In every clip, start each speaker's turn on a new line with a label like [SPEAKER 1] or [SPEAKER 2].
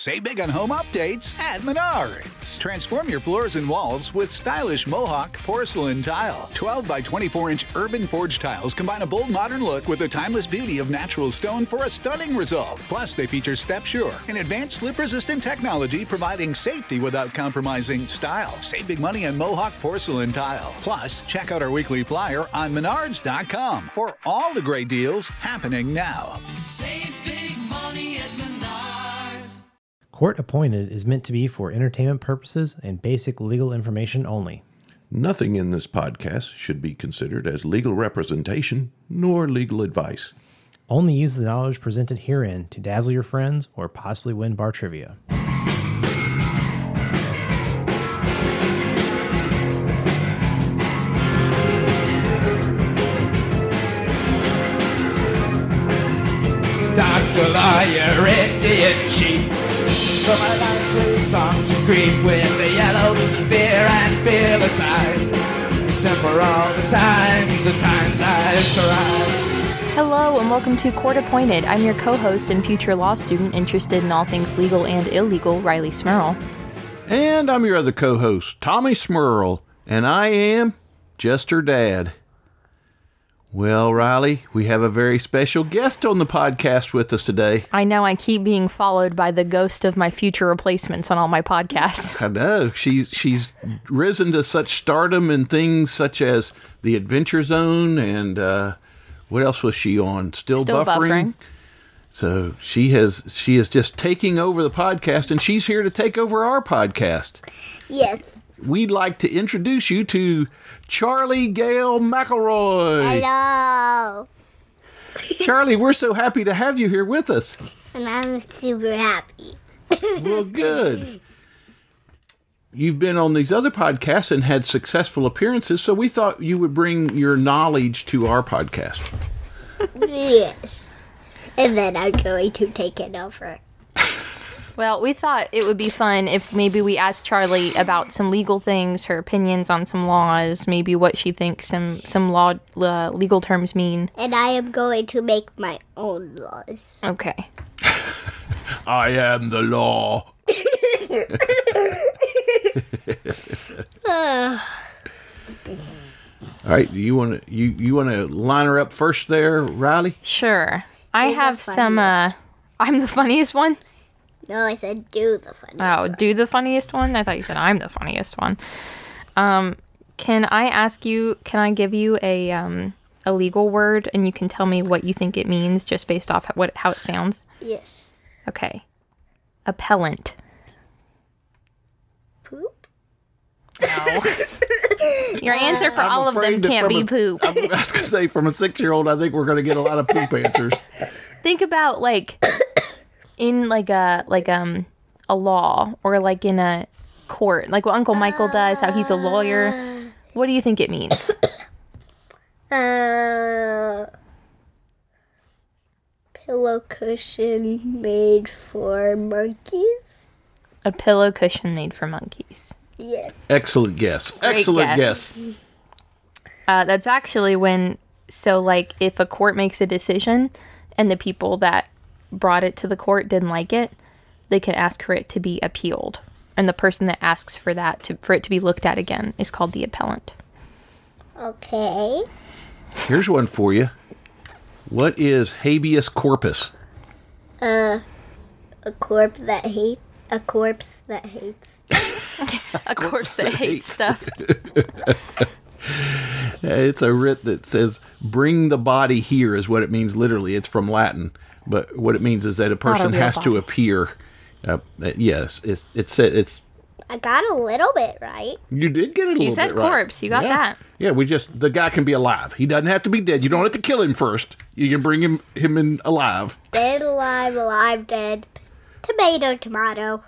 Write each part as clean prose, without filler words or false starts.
[SPEAKER 1] Save big on home updates at Menards. Transform your floors and walls with stylish Mohawk porcelain tile. 12 by 24-inch urban forged tiles combine a bold modern look with the timeless beauty of natural stone for a stunning result. Plus, they feature Step Sure, an advanced slip-resistant technology providing safety without compromising style. Save big money on Mohawk porcelain tile. Plus, check out our weekly flyer on Menards.com for all the great deals happening now.
[SPEAKER 2] Save big money at Menards.
[SPEAKER 3] Court Appointed is meant to be for entertainment purposes and basic legal information only.
[SPEAKER 4] Nothing in this podcast should be considered as legal representation nor legal advice.
[SPEAKER 3] Only use the knowledge presented herein to dazzle your friends or possibly win bar trivia.
[SPEAKER 5] Dr. Lawyer, Indian Chief. For my life with songs of grief, with the yellow fear and fearless eyes. Stand for all the times I've tried.
[SPEAKER 6] Hello and welcome to Court Appointed. I'm your co-host and future law student interested in all things legal and illegal, Riley Smurl.
[SPEAKER 4] And I'm your other co-host, Tommy Smurl, and I am just her dad. Well, Riley, we have a very special guest on the podcast with us today.
[SPEAKER 6] I know I keep being followed by the ghost of my future replacements on all my podcasts.
[SPEAKER 4] I know. She's risen to such stardom in things such as The Adventure Zone and what else was she on? Still buffering. So she is just taking over the podcast, and she's here to take over our podcast.
[SPEAKER 7] Yes.
[SPEAKER 4] We'd like to introduce you to Charlie Gale McElroy.
[SPEAKER 7] Hello.
[SPEAKER 4] Charlie, we're so happy to have you here with us.
[SPEAKER 7] And I'm super happy.
[SPEAKER 4] Well, good. You've been on these other podcasts and had successful appearances, so we thought you would bring your knowledge to our podcast.
[SPEAKER 7] Yes. And then I'm going to take it over.
[SPEAKER 6] Well, we thought it would be fun if maybe we asked Charlie about some legal things, her opinions on some laws, maybe what she thinks some law legal terms mean.
[SPEAKER 7] And I am going to make my own laws.
[SPEAKER 6] Okay.
[SPEAKER 4] I am the law. All right, you want to line her up first there, Riley?
[SPEAKER 6] Sure. I have some. I'm the funniest one.
[SPEAKER 7] No, I said do the funniest one.
[SPEAKER 6] Do the funniest one? I thought you said I'm the funniest one. Can I ask you, can I give you a legal word and you can tell me what you think it means just based off how it sounds?
[SPEAKER 7] Yes.
[SPEAKER 6] Okay. Appellant.
[SPEAKER 7] Poop?
[SPEAKER 6] No. Your answer for all of them can't be poop.
[SPEAKER 4] I was going to say, from a 6-year-old, I think we're going to get a lot of poop answers.
[SPEAKER 6] Think about, like, in, like, a law or, like, in a court. Like what Uncle Michael does, how he's a lawyer. What do you think it means?
[SPEAKER 7] Pillow cushion made for monkeys?
[SPEAKER 6] A pillow cushion made for monkeys.
[SPEAKER 7] Yes.
[SPEAKER 4] Excellent guess.
[SPEAKER 6] Great
[SPEAKER 4] Excellent guess.
[SPEAKER 6] That's actually when, so like if a court makes a decision and the people that brought it to the court didn't like it, they can ask for it to be appealed. And the person that asks for that, for it to be looked at again, is called the appellant.
[SPEAKER 7] Okay.
[SPEAKER 4] Here's one for you. What is habeas corpus?
[SPEAKER 7] A corpse that hates.
[SPEAKER 6] A corpse that hates stuff.
[SPEAKER 4] It's a writ that says, bring the body here is what it means literally. It's from Latin. But what it means is that a person has to appear. Yes, it's.
[SPEAKER 7] I got a little bit right.
[SPEAKER 4] You did get it a little bit right.
[SPEAKER 6] You said corpse. You got that.
[SPEAKER 4] Yeah, the guy can be alive. He doesn't have to be dead. You don't have to kill him first. You can bring him in alive.
[SPEAKER 7] Dead, alive, dead. Tomato, tomato.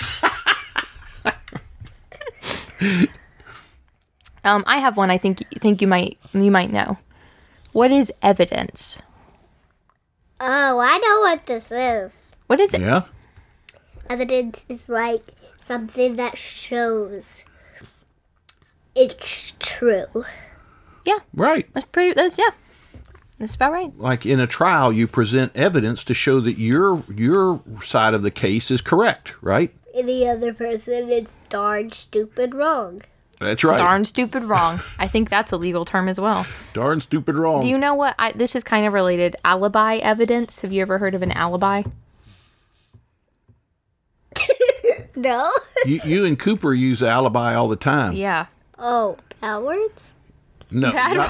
[SPEAKER 6] I have one I think you might know. What is evidence?
[SPEAKER 7] Oh, I know what this is.
[SPEAKER 6] What is it?
[SPEAKER 4] Yeah.
[SPEAKER 7] Evidence is like something that shows it's true.
[SPEAKER 6] Yeah.
[SPEAKER 4] Right.
[SPEAKER 6] Yeah. That's about right.
[SPEAKER 4] Like in a trial, you present evidence to show that your side of the case is correct, right?
[SPEAKER 7] And the other person is darn stupid wrong.
[SPEAKER 4] That's right.
[SPEAKER 6] Darn stupid wrong. I think that's a legal term as well.
[SPEAKER 4] Darn stupid wrong.
[SPEAKER 6] Do you know what? This is kind of related. Alibi evidence. Have you ever heard of an alibi?
[SPEAKER 7] No?
[SPEAKER 4] You and Cooper use alibi all the time.
[SPEAKER 6] Yeah.
[SPEAKER 7] Oh, backwards?
[SPEAKER 4] No,
[SPEAKER 6] Bad
[SPEAKER 4] not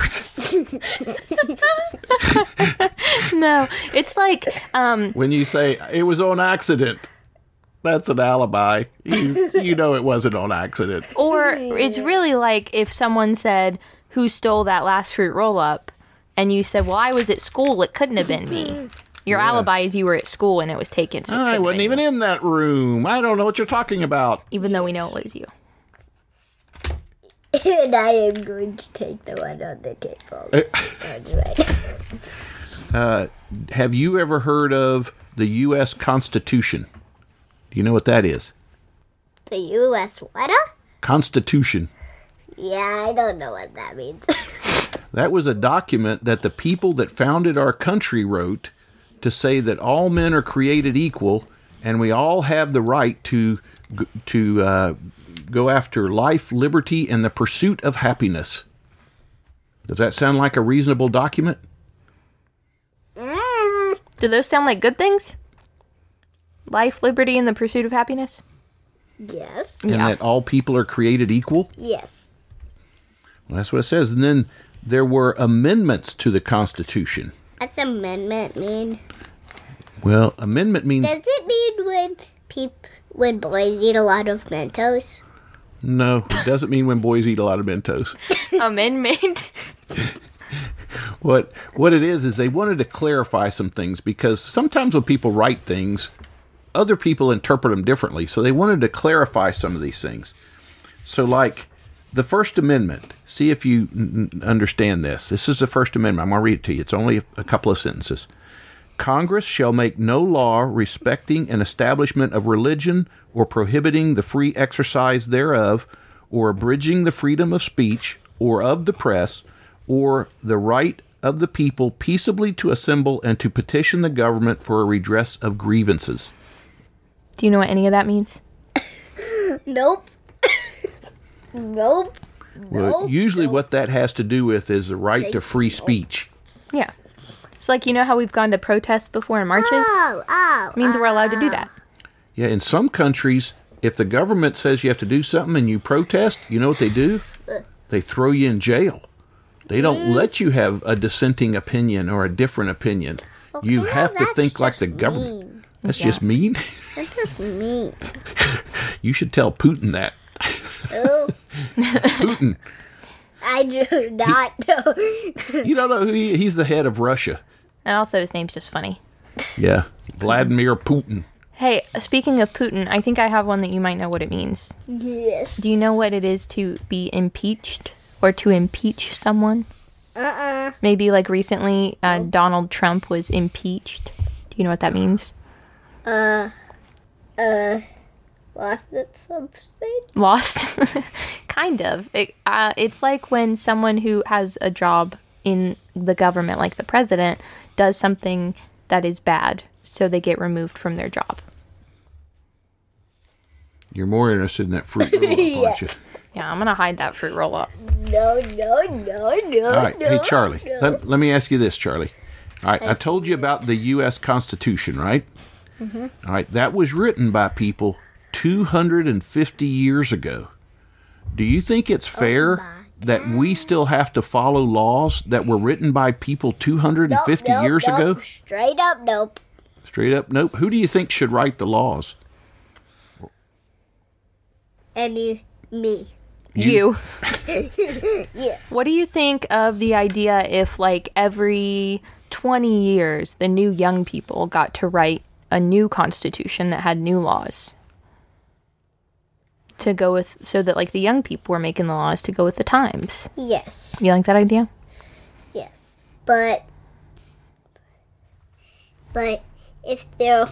[SPEAKER 6] No, it's like
[SPEAKER 4] when you say it was on accident. That's an alibi. You know it wasn't on accident.
[SPEAKER 6] or it's really like if someone said, "Who stole that last fruit roll up?" and you said, "Well, I was at school. It couldn't have been me." Your
[SPEAKER 4] Yeah.
[SPEAKER 6] alibi is you were at school and it was taken. So it
[SPEAKER 4] I
[SPEAKER 6] couldn't
[SPEAKER 4] wasn't
[SPEAKER 6] have been
[SPEAKER 4] even
[SPEAKER 6] you.
[SPEAKER 4] in that room. I don't know what you're talking about.
[SPEAKER 6] Even though we know it was you.
[SPEAKER 7] And I am going to take the one on the table. That's right.
[SPEAKER 4] Have you ever heard of the U.S. Constitution? Do you know what that is?
[SPEAKER 7] The U.S. what?
[SPEAKER 4] Constitution.
[SPEAKER 7] Yeah, I don't know what that means.
[SPEAKER 4] That was a document that the people that founded our country wrote to say that all men are created equal and we all have the right to go after life, liberty, and the pursuit of happiness. Does that sound like a reasonable document?
[SPEAKER 6] Do those sound like good things? Life, liberty, and the pursuit of happiness?
[SPEAKER 7] Yes.
[SPEAKER 4] And that all people are created equal?
[SPEAKER 7] Yes.
[SPEAKER 4] Well, that's what it says. And then there were amendments to the Constitution.
[SPEAKER 7] What's amendment mean?
[SPEAKER 4] Well, amendment means...
[SPEAKER 7] Does it mean when boys eat a lot of Mentos?
[SPEAKER 4] No, it doesn't mean when boys eat a lot of Mentos.
[SPEAKER 6] Amendment?
[SPEAKER 4] What it is they wanted to clarify some things because sometimes when people write things, other people interpret them differently. So they wanted to clarify some of these things. So like the First Amendment, see if you understand this. This is the First Amendment. I'm going to read it to you. It's only a couple of sentences. Congress shall make no law respecting an establishment of religion or prohibiting the free exercise thereof or abridging the freedom of speech or of the press or the right of the people peaceably to assemble and to petition the government for a redress of grievances.
[SPEAKER 6] Do you know what any of that means?
[SPEAKER 7] Nope. Nope.
[SPEAKER 4] Well, usually what that has to do with is the right to free speech.
[SPEAKER 6] Yeah. It's like, you know how we've gone to protests before and marches? It means we're allowed to do that.
[SPEAKER 4] Yeah, in some countries, if the government says you have to do something and you protest, you know what they do? They throw you in jail. They don't let you have a dissenting opinion or a different opinion. You have to
[SPEAKER 7] that's
[SPEAKER 4] think like
[SPEAKER 7] just
[SPEAKER 4] the government.
[SPEAKER 7] mean.
[SPEAKER 4] That's just mean?
[SPEAKER 7] That's just mean.
[SPEAKER 4] You should tell Putin that.
[SPEAKER 7] Oh,
[SPEAKER 4] Putin.
[SPEAKER 7] I do not know.
[SPEAKER 4] You don't know who he's the head of Russia.
[SPEAKER 6] And also his name's just funny.
[SPEAKER 4] Yeah, Vladimir Putin.
[SPEAKER 6] Hey, speaking of Putin, I think I have one that you might know what it means.
[SPEAKER 7] Yes.
[SPEAKER 6] Do you know what it is to be impeached or to impeach someone? Maybe like recently Donald Trump was impeached. Do you know what that means?
[SPEAKER 7] Lost at something?
[SPEAKER 6] Lost? Kind of. It's like when someone who has a job in the government, like the president, does something that is bad, so they get removed from their job.
[SPEAKER 4] You're more interested in that fruit roll-up, aren't you?
[SPEAKER 6] Yeah, I'm going to hide that fruit roll up.
[SPEAKER 7] No.
[SPEAKER 4] All right, hey, Charlie, let me ask you this, Charlie. All right, I told you about the U.S. Constitution, right? Mm-hmm. All right, that was written by people 250 years ago. Do you think it's fair that we still have to follow laws that were written by people 250 years ago?
[SPEAKER 7] Straight up, nope.
[SPEAKER 4] Straight up, nope. Who do you think should write the laws?
[SPEAKER 7] Me.
[SPEAKER 6] You.
[SPEAKER 7] Yes.
[SPEAKER 6] What do you think of the idea if, like, every 20 years, the new young people got to write a new constitution that had new laws? To go with, so that, like, the young people were making the laws to go with the times.
[SPEAKER 7] Yes.
[SPEAKER 6] You like that idea?
[SPEAKER 7] Yes. But if there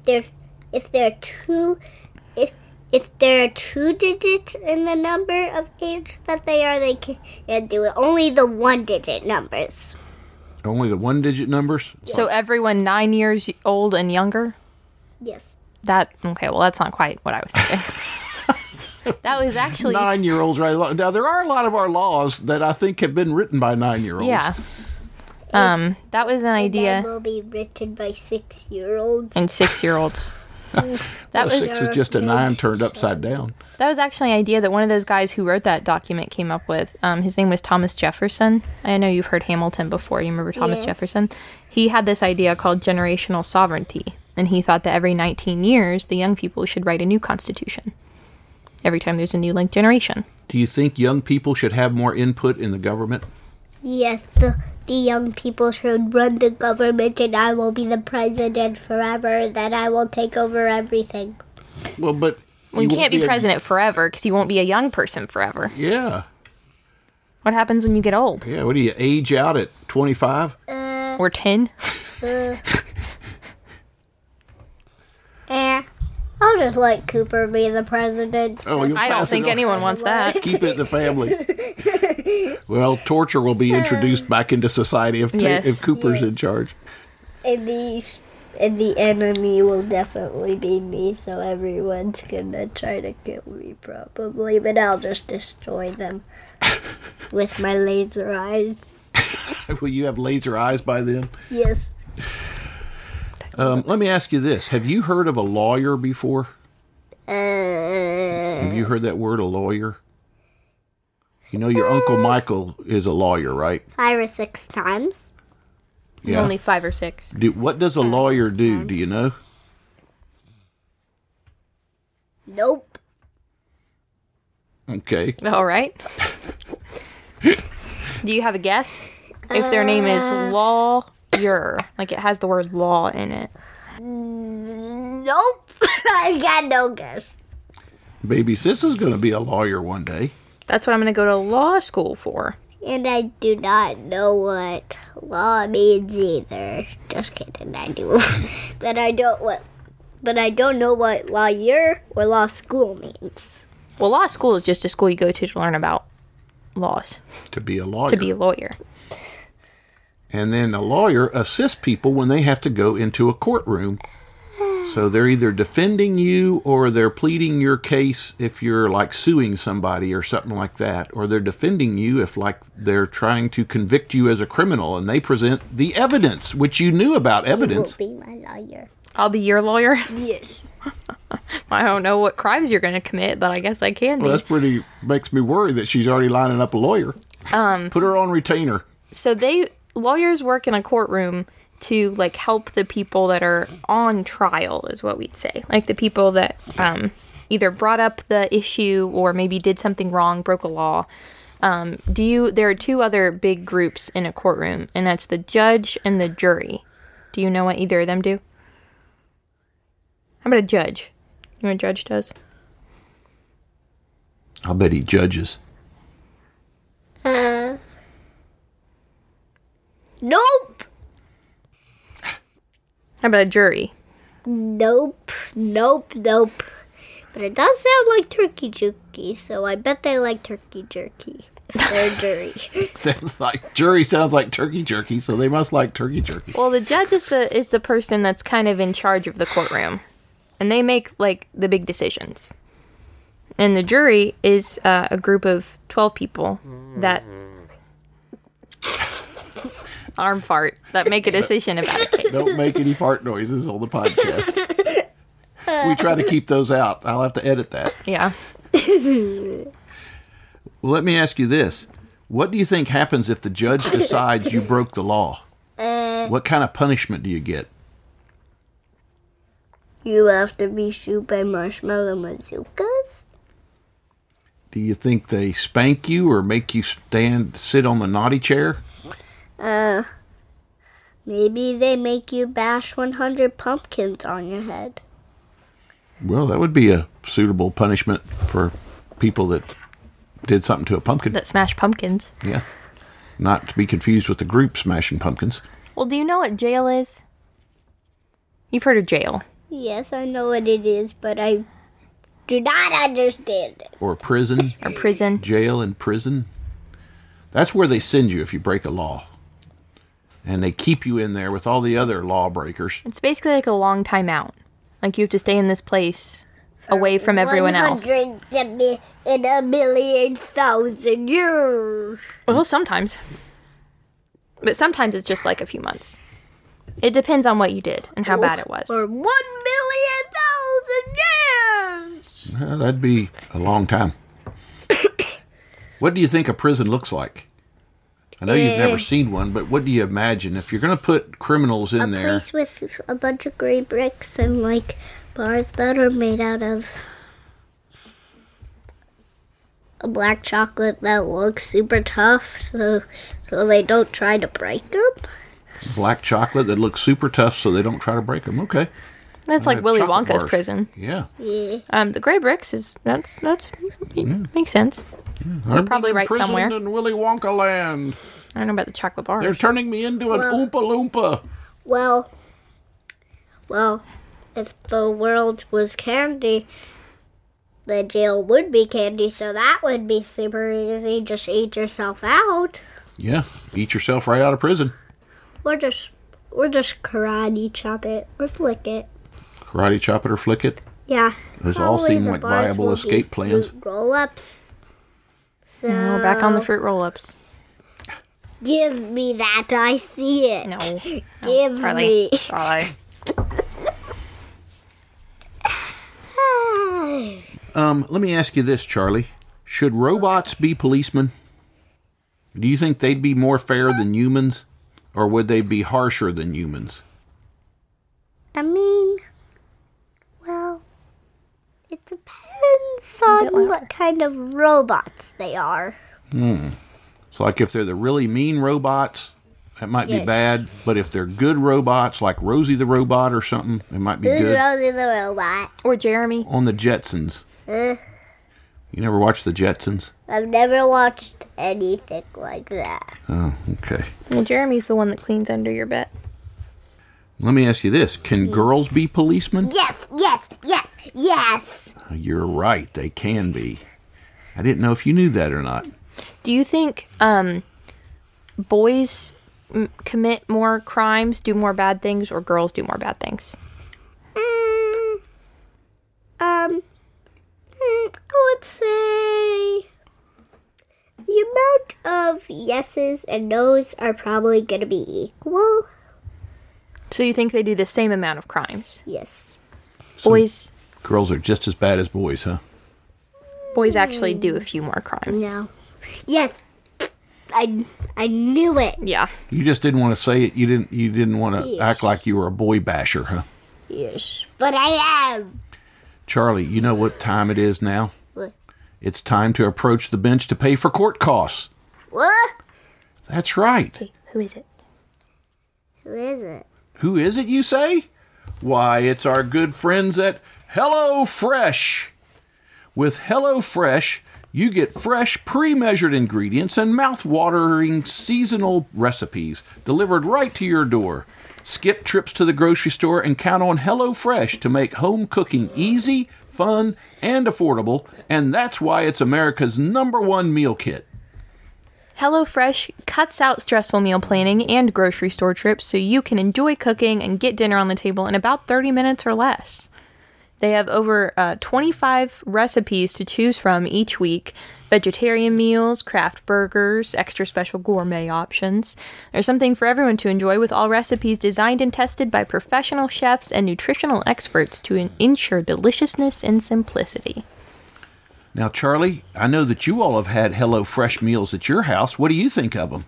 [SPEAKER 7] are two digits in the number of age that they are, they can't do it. Only the one digit numbers.
[SPEAKER 4] Only the one-digit numbers?
[SPEAKER 6] So everyone 9 years old and younger?
[SPEAKER 7] Yes.
[SPEAKER 6] Okay, well, that's not quite what I was thinking. That was actually...
[SPEAKER 4] 9-year-olds, right? Now, there are a lot of our laws that I think have been written by 9-year-olds.
[SPEAKER 6] Yeah. That was an idea.
[SPEAKER 7] That will be written by 6-year-olds.
[SPEAKER 6] And 6-year-olds.
[SPEAKER 4] Well, 6 is just a 9 turned upside down.
[SPEAKER 6] That was actually an idea that one of those guys who wrote that document came up with. His name was Thomas Jefferson. I know you've heard Hamilton before. You remember Thomas Jefferson? He had this idea called generational sovereignty. And he thought that every 19 years, the young people should write a new constitution. Every time there's a new generation.
[SPEAKER 4] Do you think young people should have more input in the government?
[SPEAKER 7] Yes, the young people should run the government and I will be the president forever. Then I will take over everything.
[SPEAKER 4] Well, but...
[SPEAKER 6] You can't be president forever because you won't be a young person forever.
[SPEAKER 4] Yeah.
[SPEAKER 6] What happens when you get old?
[SPEAKER 4] Yeah, what do you age out at 25?
[SPEAKER 6] Or 10?
[SPEAKER 7] I'll just let Cooper be the president.
[SPEAKER 4] Oh,
[SPEAKER 6] I don't think anyone wants that.
[SPEAKER 4] Keep it in the family. Well, torture will be introduced back into society if Cooper's in charge.
[SPEAKER 7] And the enemy will definitely be me, so everyone's gonna try to kill me probably, but I'll just destroy them with my laser eyes.
[SPEAKER 4] Will you have laser eyes by then?
[SPEAKER 7] Yes.
[SPEAKER 4] Let me ask you this. Have you heard of a lawyer before? Have you heard that word, a lawyer? You know your Uncle Michael is a lawyer, right?
[SPEAKER 7] 5 or 6 times.
[SPEAKER 4] Yeah.
[SPEAKER 6] Only 5 or 6.
[SPEAKER 4] What does a lawyer do? Do you know?
[SPEAKER 7] Nope.
[SPEAKER 4] Okay.
[SPEAKER 6] All right. Do you have a guess? If their name is lawyer, like it has the word law in it.
[SPEAKER 7] Nope. I've got no guess.
[SPEAKER 4] Baby sis is going to be a lawyer one day.
[SPEAKER 6] That's what I'm going to go to law school for.
[SPEAKER 7] And I do not know what law means either. Just kidding, I do. But I don't know what lawyer or law school means.
[SPEAKER 6] Well, law school is just a school you go to learn about laws.
[SPEAKER 4] To be a lawyer.
[SPEAKER 6] To be a lawyer.
[SPEAKER 4] And then a lawyer assists people when they have to go into a courtroom. So they're either defending you or they're pleading your case if you're like suing somebody or something like that. Or they're defending you if like they're trying to convict you as a criminal and they present the evidence, which you knew about evidence.
[SPEAKER 7] You will be my lawyer.
[SPEAKER 6] I'll be your lawyer?
[SPEAKER 7] Yes.
[SPEAKER 6] I don't know what crimes you're going to commit, but I guess I can
[SPEAKER 4] Well,
[SPEAKER 6] be.
[SPEAKER 4] makes me worry that she's already lining up a lawyer. Put her on retainer.
[SPEAKER 6] So lawyers work in a courtroom to like help the people that are on trial is what we'd say. Like the people that either brought up the issue or maybe did something wrong, broke a law. There are 2 other big groups in a courtroom, and that's the judge and the jury. Do you know what either of them do? How about a judge? You know what a judge does?
[SPEAKER 4] I'll bet he judges.
[SPEAKER 7] Nope.
[SPEAKER 6] How about a jury?
[SPEAKER 7] Nope. But it does sound like turkey jerky, so I bet they like turkey jerky. They're jury.
[SPEAKER 4] Jury sounds like turkey jerky, so they must like turkey jerky.
[SPEAKER 6] Well, the judge is the person that's kind of in charge of the courtroom, and they make like the big decisions. And the jury is a group of 12 people that arm fart that make a decision about a case.
[SPEAKER 4] Don't make any fart noises on the podcast. We try to keep those out. I'll have to edit that.
[SPEAKER 6] Yeah.
[SPEAKER 4] Well, let me ask you this. What do you think happens if the judge decides you broke the law? What kind of punishment do you get?
[SPEAKER 7] You have to be shoot by marshmallow bazookas?
[SPEAKER 4] Do you think they spank you or make you sit on the naughty chair?
[SPEAKER 7] Maybe they make you bash 100 pumpkins on your head.
[SPEAKER 4] Well, that would be a suitable punishment for people that did something to a pumpkin.
[SPEAKER 6] That smash pumpkins.
[SPEAKER 4] Yeah. Not to be confused with the group Smashing Pumpkins.
[SPEAKER 6] Well, do you know what jail is? You've heard of jail.
[SPEAKER 7] Yes, I know what it is, but I do not understand it.
[SPEAKER 4] Or prison.
[SPEAKER 6] Or prison.
[SPEAKER 4] Jail and prison. That's where they send you if you break a law. And they keep you in there with all the other lawbreakers.
[SPEAKER 6] It's basically like a long time out. Like you have to stay in this place away from everyone else.
[SPEAKER 7] 100 in a million thousand years.
[SPEAKER 6] Well, sometimes. But sometimes it's just like a few months. It depends on what you did and how bad it was.
[SPEAKER 7] Or 1,000,000 years.
[SPEAKER 4] Well, that'd be a long time. What do you think a prison looks like? I know you've never seen one, but what do you imagine? If you're going to put criminals in there...
[SPEAKER 7] A place with a bunch of gray bricks and, like, bars that are made out of a black chocolate that looks super tough, so they don't try to break them.
[SPEAKER 4] Black chocolate that looks super tough so they don't try to break them. Okay.
[SPEAKER 6] That's like Willy
[SPEAKER 4] chocolate
[SPEAKER 6] Wonka's
[SPEAKER 4] bars.
[SPEAKER 6] prison.
[SPEAKER 4] Yeah.
[SPEAKER 6] The gray bricks that's makes sense.
[SPEAKER 4] They're
[SPEAKER 6] probably right somewhere.
[SPEAKER 4] in Willy Wonka land.
[SPEAKER 6] I don't know about the chocolate bars.
[SPEAKER 4] They're turning me into an Oompa Loompa.
[SPEAKER 7] Well, if the world was candy, the jail would be candy, so that would be super easy. Just eat yourself out.
[SPEAKER 4] Yeah. Eat yourself right out of prison.
[SPEAKER 7] Or just karate chop it or flick it.
[SPEAKER 4] Karate chop it or flick it.
[SPEAKER 7] Yeah.
[SPEAKER 4] Those all
[SPEAKER 7] probably
[SPEAKER 4] seem
[SPEAKER 7] the
[SPEAKER 4] like
[SPEAKER 7] bars
[SPEAKER 4] viable
[SPEAKER 7] will
[SPEAKER 4] escape
[SPEAKER 7] be
[SPEAKER 4] plans.
[SPEAKER 7] fruit roll-ups. So
[SPEAKER 6] We're back on the fruit roll-ups.
[SPEAKER 7] give me that. I see it.
[SPEAKER 6] No.
[SPEAKER 7] Give
[SPEAKER 6] Charlie.
[SPEAKER 7] me.
[SPEAKER 6] Charlie.
[SPEAKER 4] Let me ask you this, Charlie. Should robots be policemen? Do you think they'd be more fair than humans? Or would they be harsher than humans?
[SPEAKER 7] I mean, well, it depends on what kind of robots they are.
[SPEAKER 4] So like if they're the really mean robots, that might be
[SPEAKER 7] Yes.
[SPEAKER 4] bad. But if they're good robots, like Rosie the Robot or something, it might be
[SPEAKER 7] Who's
[SPEAKER 4] good.
[SPEAKER 7] Rosie the robot?
[SPEAKER 6] Or Jeremy.
[SPEAKER 4] On the Jetsons. You never watched the Jetsons?
[SPEAKER 7] I've never watched anything like that.
[SPEAKER 4] Oh, okay.
[SPEAKER 6] Well, Jeremy's the one that cleans under your bed.
[SPEAKER 4] Let me ask you this. Can girls be policemen?
[SPEAKER 7] Yes.
[SPEAKER 4] You're right. They can be. I didn't know if you knew that or not.
[SPEAKER 6] Do you think boys commit more crimes, do more bad things, or girls do more bad things?
[SPEAKER 7] I would say the amount of yeses and nos are probably going to be equal.
[SPEAKER 6] So you think they do the same amount of crimes?
[SPEAKER 7] Yes.
[SPEAKER 6] Boys
[SPEAKER 4] Girls are just as bad as boys, huh?
[SPEAKER 6] actually do a few more crimes.
[SPEAKER 7] No. Yes. I knew it.
[SPEAKER 6] Yeah.
[SPEAKER 4] You just didn't want to say it. You didn't want to act like you were a boy basher, huh?
[SPEAKER 7] Yes. But I am.
[SPEAKER 4] Charlie, you know what time it is now?
[SPEAKER 7] What?
[SPEAKER 4] It's time to approach the bench to pay for court costs.
[SPEAKER 7] What?
[SPEAKER 4] That's right.
[SPEAKER 6] Hey, who is it?
[SPEAKER 7] Who is it?
[SPEAKER 4] Who is it, you say? Why, it's our good friends at HelloFresh. With HelloFresh, you get fresh, pre-measured ingredients and mouth-watering seasonal recipes delivered right to your door. Skip trips to the grocery store and count on HelloFresh to make home cooking easy, fun, and affordable, and that's why it's America's #1 meal kit.
[SPEAKER 6] HelloFresh cuts out stressful meal planning and grocery store trips so you can enjoy cooking and get dinner on the table in about 30 minutes or less. They have over 25 recipes to choose from each week. Vegetarian meals, craft burgers, extra special gourmet options. There's something for everyone to enjoy with all recipes designed and tested by professional chefs and nutritional experts to ensure deliciousness and simplicity.
[SPEAKER 4] Now, Charlie, I know that you all have had HelloFresh meals at your house. What do you think of them?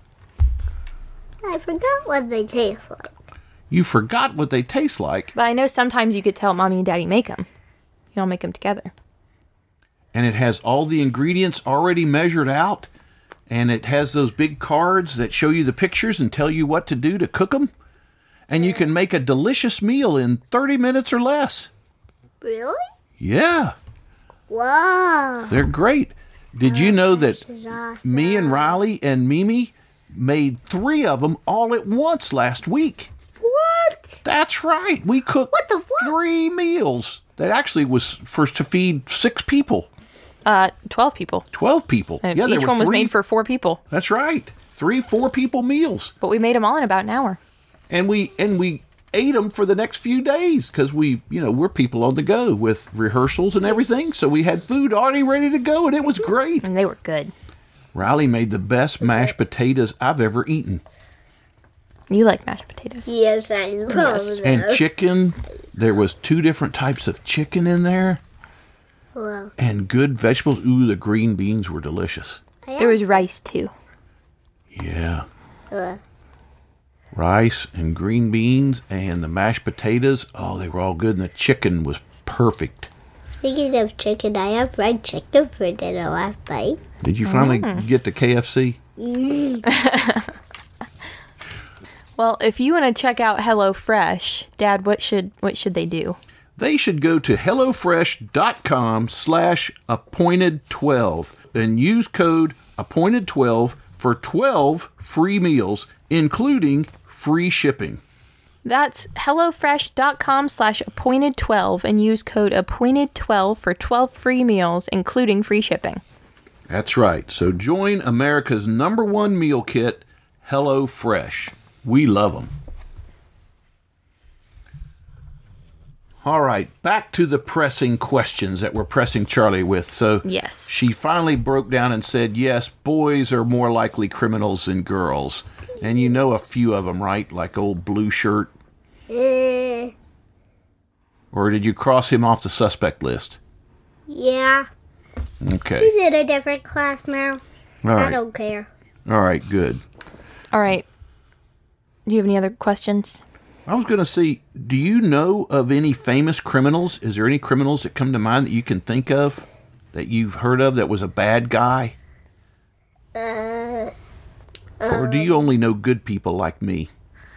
[SPEAKER 7] I forgot what they taste like.
[SPEAKER 4] You forgot what they taste like,
[SPEAKER 6] But I know sometimes you could tell Mommy and Daddy make them. You all make them together.
[SPEAKER 4] and it has all the ingredients already measured out, and it has those big cards that show you the pictures and tell you what to do to cook them, and you can make a delicious meal in 30 minutes or less.
[SPEAKER 7] Really?
[SPEAKER 4] Yeah,
[SPEAKER 7] Wow.
[SPEAKER 4] they're great. Did you know that
[SPEAKER 7] This is awesome.
[SPEAKER 4] me and Riley and Mimi made 3 of them all at once last week?
[SPEAKER 7] What?
[SPEAKER 4] That's right. We cooked
[SPEAKER 7] What the what?
[SPEAKER 4] 3 meals. That actually was to feed 6 people,
[SPEAKER 6] 12 people.
[SPEAKER 4] 12 people.
[SPEAKER 6] And
[SPEAKER 4] Yeah, there
[SPEAKER 6] each
[SPEAKER 4] were
[SPEAKER 6] one was
[SPEAKER 4] 3.
[SPEAKER 6] made for 4 people.
[SPEAKER 4] That's right. 3-4 people meals.
[SPEAKER 6] But we made them all in about an hour.
[SPEAKER 4] And we ate them for the next few days because we're people on the go with rehearsals and everything. So we had food already ready to go, and it was great.
[SPEAKER 6] And they were good.
[SPEAKER 4] Riley made the best mashed potatoes I've ever eaten.
[SPEAKER 6] You like mashed potatoes.
[SPEAKER 7] Yes, I love them.
[SPEAKER 4] And chicken. There was 2 different types of chicken in there.
[SPEAKER 7] Wow.
[SPEAKER 4] And good vegetables. Ooh, the green beans were delicious.
[SPEAKER 6] There was rice, too.
[SPEAKER 4] Yeah. Rice and green beans and the mashed potatoes. Oh, they were all good. And the chicken was perfect.
[SPEAKER 7] Speaking of chicken, I had fried chicken for dinner last night.
[SPEAKER 4] Did you finally get to KFC?
[SPEAKER 6] Well, if you want to check out HelloFresh, Dad, what should they do?
[SPEAKER 4] They should go to HelloFresh.com/appointed12 and use code appointed12 for 12 free meals, including free shipping.
[SPEAKER 6] That's HelloFresh.com/appointed12 and use code appointed12 for 12 free meals, including free shipping.
[SPEAKER 4] That's right. So join America's #1 meal kit, HelloFresh. We love them. All right, back to the pressing questions that we're pressing Charlie with. So
[SPEAKER 6] yes,
[SPEAKER 4] she finally broke down and said, yes, boys are more likely criminals than girls. And you know a few of them, right? Like old Blue Shirt. Or did you cross him off the suspect list?
[SPEAKER 7] Yeah.
[SPEAKER 4] Okay.
[SPEAKER 7] He's in a different class now.
[SPEAKER 4] All right.
[SPEAKER 7] I don't care.
[SPEAKER 4] All right, good.
[SPEAKER 6] All right. Do you have any other questions?
[SPEAKER 4] I was going to say, do you know of any famous criminals? Is there any criminals that come to mind that you can think of that you've heard of that was a bad guy? Or do you only know good people like me?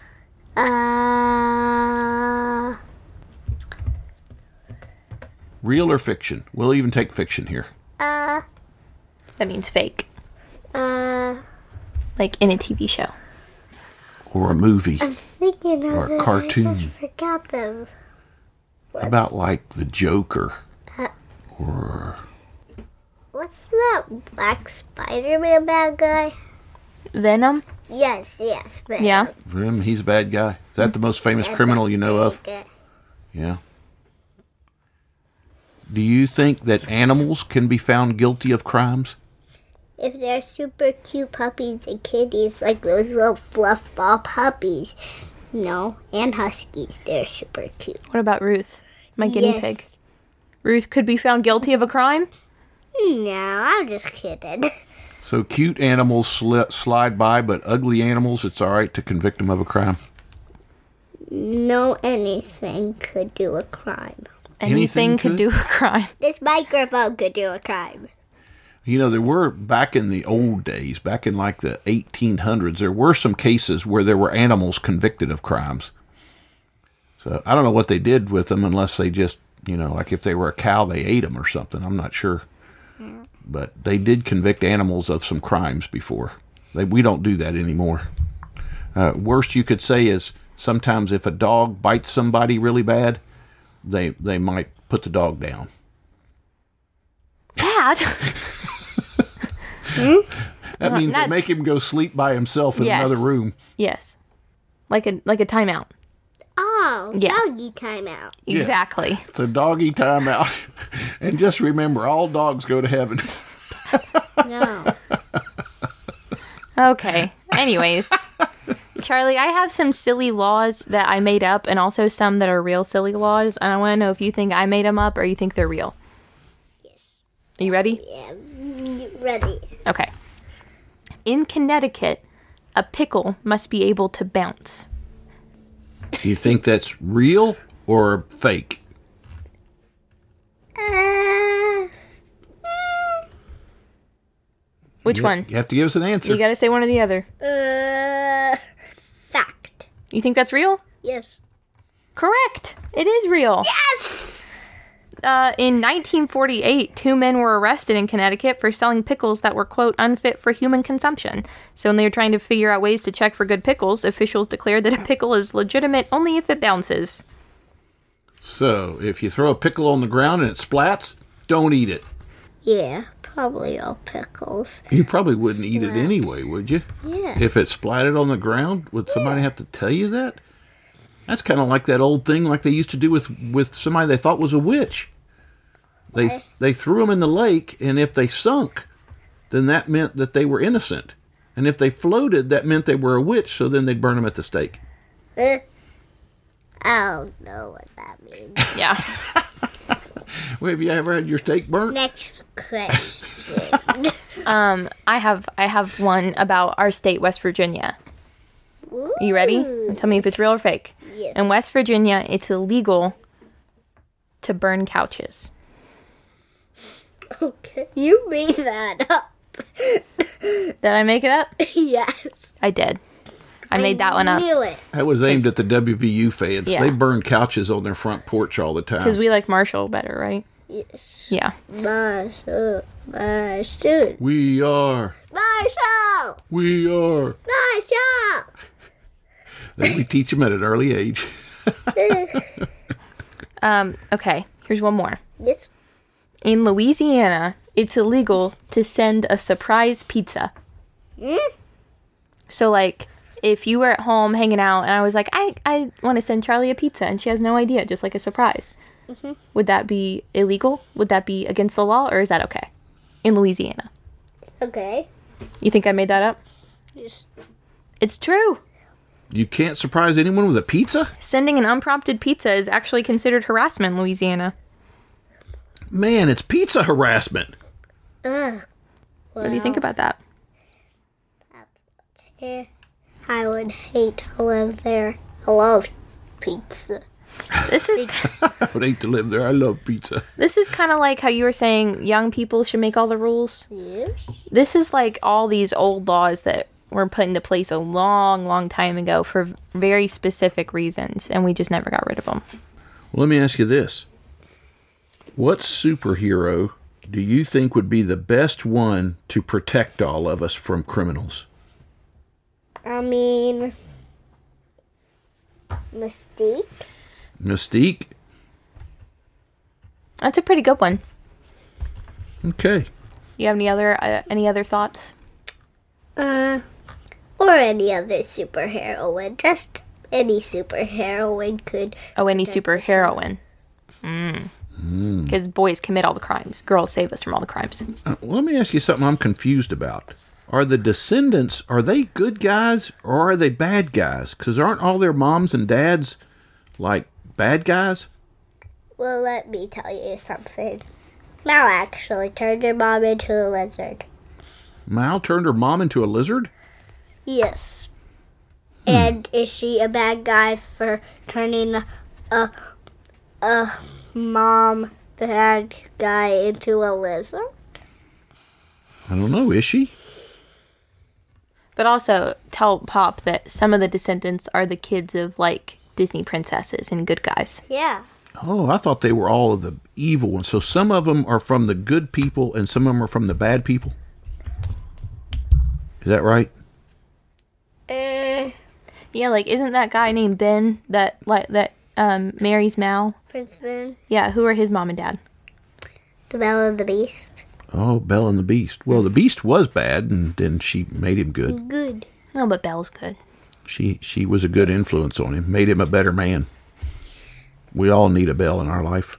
[SPEAKER 4] Real or fiction? We'll even take fiction here.
[SPEAKER 6] That means fake. Like in a TV show.
[SPEAKER 4] Or a movie.
[SPEAKER 7] I'm thinking of
[SPEAKER 4] Or a
[SPEAKER 7] them.
[SPEAKER 4] cartoon.
[SPEAKER 7] I just forgot them.
[SPEAKER 4] How about like the Joker? Or
[SPEAKER 7] What's that black Spider-Man bad guy?
[SPEAKER 6] Venom?
[SPEAKER 7] Yes, Venom.
[SPEAKER 6] Yeah.
[SPEAKER 4] him, he's a bad guy. Is that the most famous criminal you know of?
[SPEAKER 7] Okay.
[SPEAKER 4] Yeah. Do you think that animals can be found guilty of crimes?
[SPEAKER 7] If they're super cute puppies and kitties, like those little fluff ball puppies. No, and huskies, they're super cute.
[SPEAKER 6] What about Ruth, my guinea pig? Ruth could be found guilty of a crime?
[SPEAKER 7] No, I'm just kidding.
[SPEAKER 4] So cute animals slide by, but ugly animals, it's all right to convict them of a crime?
[SPEAKER 7] No, anything could do a crime.
[SPEAKER 6] Anything could do a crime.
[SPEAKER 7] This microphone could do a crime.
[SPEAKER 4] You know, there were, back in the old days, back in like the 1800s, there were some cases where there were animals convicted of crimes. So I don't know what they did with them unless they just, like if they were a cow, they ate them or something. I'm not sure. But they did convict animals of some crimes before. We don't do that anymore. Worst you could say is sometimes if a dog bites somebody really bad, they might put the dog down.
[SPEAKER 6] Dad?
[SPEAKER 4] That means they make him go sleep by himself in another room.
[SPEAKER 6] Yes. Like a timeout.
[SPEAKER 7] Oh,
[SPEAKER 6] Yeah.
[SPEAKER 7] doggy timeout.
[SPEAKER 6] Exactly.
[SPEAKER 4] It's a doggy timeout. And just remember, all dogs go to heaven.
[SPEAKER 7] No.
[SPEAKER 6] Okay. Anyways. Charlie, I have some silly laws that I made up and also some that are real silly laws. And I want to know if you think I made them up or you think they're real.
[SPEAKER 7] Yes.
[SPEAKER 6] Are you ready?
[SPEAKER 7] Yeah, ready.
[SPEAKER 6] Okay. In Connecticut, a pickle must be able to bounce.
[SPEAKER 4] You think that's real or fake?
[SPEAKER 6] Which one?
[SPEAKER 4] You have to give us an answer.
[SPEAKER 6] You got to say one or the other.
[SPEAKER 7] Fact.
[SPEAKER 6] You think that's real?
[SPEAKER 7] Yes.
[SPEAKER 6] Correct. It is real.
[SPEAKER 7] Yes!
[SPEAKER 6] In 1948, 2 men were arrested in Connecticut for selling pickles that were, quote, unfit for human consumption. So when they were trying to figure out ways to check for good pickles, officials declared that a pickle is legitimate only if it bounces.
[SPEAKER 4] So, if you throw a pickle on the ground and it splats, don't eat it.
[SPEAKER 7] Yeah, probably all pickles.
[SPEAKER 4] You probably wouldn't eat it anyway, would you?
[SPEAKER 7] Yeah.
[SPEAKER 4] If it splattered on the ground, would somebody have to tell you that? That's kind of like that old thing like they used to do with somebody they thought was a witch. They threw them in the lake, and if they sunk, then that meant that they were innocent. And if they floated, that meant they were a witch, so then they'd burn them at the stake.
[SPEAKER 7] I don't know what that means.
[SPEAKER 6] Yeah.
[SPEAKER 4] Well, have you ever had your steak burnt?
[SPEAKER 7] Next question.
[SPEAKER 6] I have one about our state, West Virginia. You ready? Tell me if it's real or fake.
[SPEAKER 7] Yes.
[SPEAKER 6] In West Virginia, it's illegal to burn couches.
[SPEAKER 7] Okay, you made that up.
[SPEAKER 6] Did I make it up?
[SPEAKER 7] Yes.
[SPEAKER 6] I did. I made that one up.
[SPEAKER 7] Knew it.
[SPEAKER 4] That was aimed at the WVU fans.
[SPEAKER 6] Yeah.
[SPEAKER 4] They burn couches on their front porch all the time.
[SPEAKER 6] Because we like Marshall better, right?
[SPEAKER 7] Yes.
[SPEAKER 6] Yeah.
[SPEAKER 7] Marshall.
[SPEAKER 4] We are.
[SPEAKER 7] Marshall.
[SPEAKER 4] We are.
[SPEAKER 7] Marshall.
[SPEAKER 4] We teach them at an early age.
[SPEAKER 6] Okay, here's one more.
[SPEAKER 7] Yes.
[SPEAKER 6] In Louisiana, it's illegal to send a surprise pizza. So, like, if you were at home hanging out and I was like, I want to send Charlie a pizza, and she has no idea, just like a surprise. Would that be illegal? Would that be against the law, or is that okay? In Louisiana.
[SPEAKER 7] Okay.
[SPEAKER 6] You think I made that up?
[SPEAKER 7] Yes.
[SPEAKER 6] It's true.
[SPEAKER 4] You can't surprise anyone with a pizza?
[SPEAKER 6] Sending an unprompted pizza is actually considered harassment in Louisiana.
[SPEAKER 4] Man, it's pizza harassment.
[SPEAKER 6] What do you think about that?
[SPEAKER 7] Yeah. I would hate to live there. I love pizza.
[SPEAKER 6] This is
[SPEAKER 4] I would hate to live there. I love pizza.
[SPEAKER 6] this is kind of like how you were saying young people should make all the rules.
[SPEAKER 7] Yes.
[SPEAKER 6] This is like all these old laws that were put into place a long, long time ago for very specific reasons, and we just never got rid of them.
[SPEAKER 4] Well, let me ask you this. What superhero do you think would be the best one to protect all of us from criminals?
[SPEAKER 7] I mean, Mystique.
[SPEAKER 4] Mystique?
[SPEAKER 6] That's a pretty good one.
[SPEAKER 4] Okay.
[SPEAKER 6] You have any other thoughts?
[SPEAKER 7] Or any other superheroine. Just any superheroine could.
[SPEAKER 6] Oh, any super heroine. Because boys commit all the crimes. Girls save us from all the crimes.
[SPEAKER 4] Well, let me ask you something I'm confused about. Are the descendants, are they good guys or are they bad guys? Because aren't all their moms and dads like bad guys?
[SPEAKER 7] Well, let me tell you something. Mal actually turned her mom into a lizard.
[SPEAKER 4] Mal turned her mom into a lizard?
[SPEAKER 7] Yes. And is she a bad guy for turning a mom bad guy into a lizard?
[SPEAKER 4] I don't know. Is she?
[SPEAKER 6] But also tell Pop that some of the descendants are the kids of, like, Disney princesses and good guys.
[SPEAKER 7] Yeah.
[SPEAKER 4] Oh, I thought they were all of the evil ones. So some of them are from the good people and some of them are from the bad people? Is that right?
[SPEAKER 6] Yeah, like, isn't that guy named Ben that marries Mal?
[SPEAKER 7] Prince Ben.
[SPEAKER 6] Yeah, who are his mom and dad?
[SPEAKER 7] The Belle and the Beast.
[SPEAKER 4] Oh, Belle and the Beast. Well, the Beast was bad and then she made him good.
[SPEAKER 7] Good.
[SPEAKER 6] No, but Belle's good.
[SPEAKER 4] She was a good influence on him, made him a better man. We all need a Belle in our life.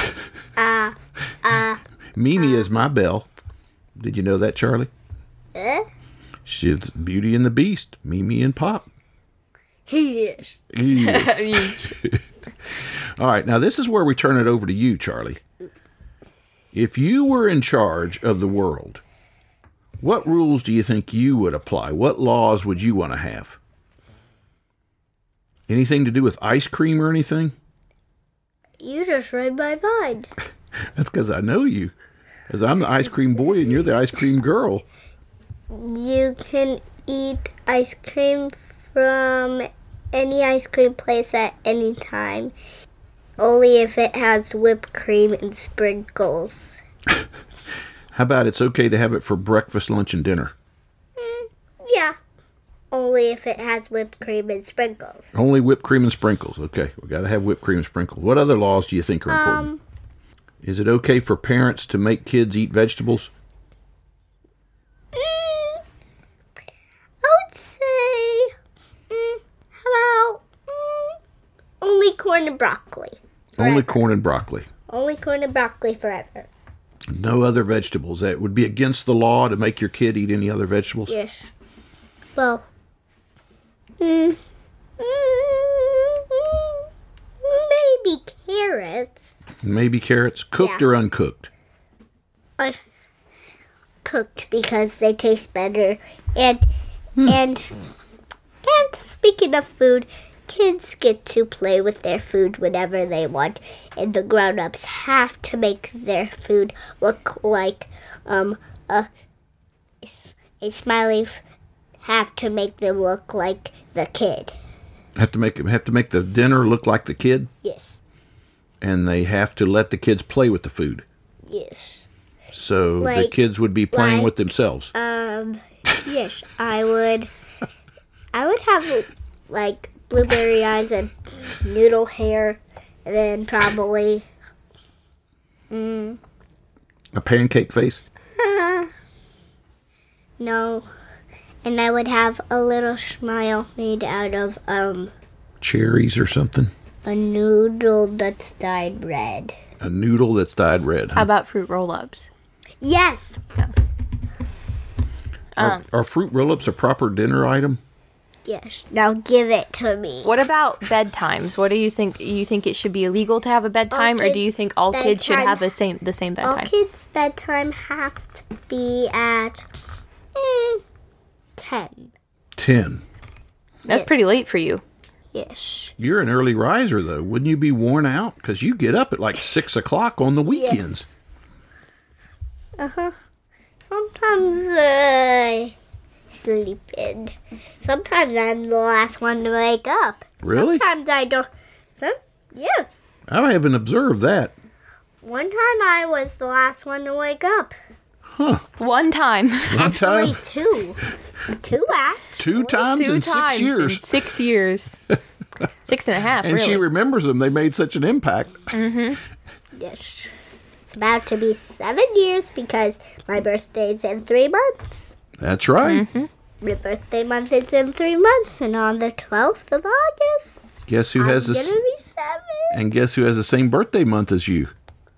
[SPEAKER 4] Mimi is my Belle. Did you know that, Charlie? She's Beauty and the Beast, Mimi and Pop.
[SPEAKER 7] Yes.
[SPEAKER 4] Yes. All right, now this is where we turn it over to you, Charlie. If you were in charge of the world, what rules do you think you would apply? What laws would you want to have? Anything to do with ice cream or anything?
[SPEAKER 7] You just read my mind.
[SPEAKER 4] That's because I know you. Because I'm the ice cream boy and you're the ice cream girl.
[SPEAKER 7] You can eat ice cream from any ice cream place at any time. Only if it has whipped cream and sprinkles.
[SPEAKER 4] How about it's okay to have it for breakfast, lunch, and dinner?
[SPEAKER 7] Yeah. Only if it has whipped cream and sprinkles.
[SPEAKER 4] Only whipped cream and sprinkles. Okay, we got to have whipped cream and sprinkles. What other laws do you think are important? Is it okay for parents to make kids eat vegetables?
[SPEAKER 7] I would say, how about only corn and broccoli?
[SPEAKER 4] Only corn and broccoli.
[SPEAKER 7] Only corn and broccoli forever.
[SPEAKER 4] No other vegetables. That would be against the law to make your kid eat any other vegetables?
[SPEAKER 7] Yes. Well, maybe carrots.
[SPEAKER 4] Maybe carrots, cooked or uncooked?
[SPEAKER 7] Cooked because they taste better. And speaking of food, kids get to play with their food whenever they want, and the grown-ups have to make their food look like a smiley have to make them look like the kid.
[SPEAKER 4] Have to make the dinner look like the kid?
[SPEAKER 7] Yes.
[SPEAKER 4] And they have to let the kids play with the food.
[SPEAKER 7] Yes.
[SPEAKER 4] So the kids would be playing with themselves.
[SPEAKER 7] Yes, I would have like blueberry eyes and noodle hair, and then probably
[SPEAKER 4] A pancake face?
[SPEAKER 7] no, and I would have a little smile made out of
[SPEAKER 4] Cherries or something?
[SPEAKER 7] a noodle that's dyed red.
[SPEAKER 4] A noodle that's dyed red.
[SPEAKER 6] How about fruit roll-ups?
[SPEAKER 7] Yes.
[SPEAKER 4] Are fruit roll-ups a proper dinner item?
[SPEAKER 7] Yes. Now give it to me.
[SPEAKER 6] What about bedtimes? What do you think? You think it should be illegal to have a bedtime, or do you think all kids should have the same
[SPEAKER 7] All
[SPEAKER 6] bedtime?
[SPEAKER 7] kids' bedtime has to be at 10.
[SPEAKER 4] 10.
[SPEAKER 6] That's pretty late for you.
[SPEAKER 7] Yes.
[SPEAKER 4] You're an early riser, though. Wouldn't you be worn out? Because you get up at like 6 o'clock on the weekends.
[SPEAKER 7] Uh-huh. Sometimes I sleep in. Sometimes I'm the last one to wake up.
[SPEAKER 4] Really?
[SPEAKER 7] Sometimes I don't. Yes.
[SPEAKER 4] I haven't observed that.
[SPEAKER 7] One time I was the last one to wake up.
[SPEAKER 6] One time.
[SPEAKER 4] One time?
[SPEAKER 7] Actually, two. Two acts.
[SPEAKER 4] 2 times
[SPEAKER 6] Two
[SPEAKER 4] in
[SPEAKER 6] times
[SPEAKER 4] 6 years.
[SPEAKER 6] in 6 years. 6.5,
[SPEAKER 4] And
[SPEAKER 6] really.
[SPEAKER 4] she remembers them. They made such an impact.
[SPEAKER 7] Yes. It's about to be 7 years because my birthday's in 3 months.
[SPEAKER 4] That's right.
[SPEAKER 7] My birthday month is in 3 months, and on the 12th of August,
[SPEAKER 4] Guess who has
[SPEAKER 7] I'm
[SPEAKER 4] this?
[SPEAKER 7] gonna be 7.
[SPEAKER 4] And guess who has the same birthday month as you?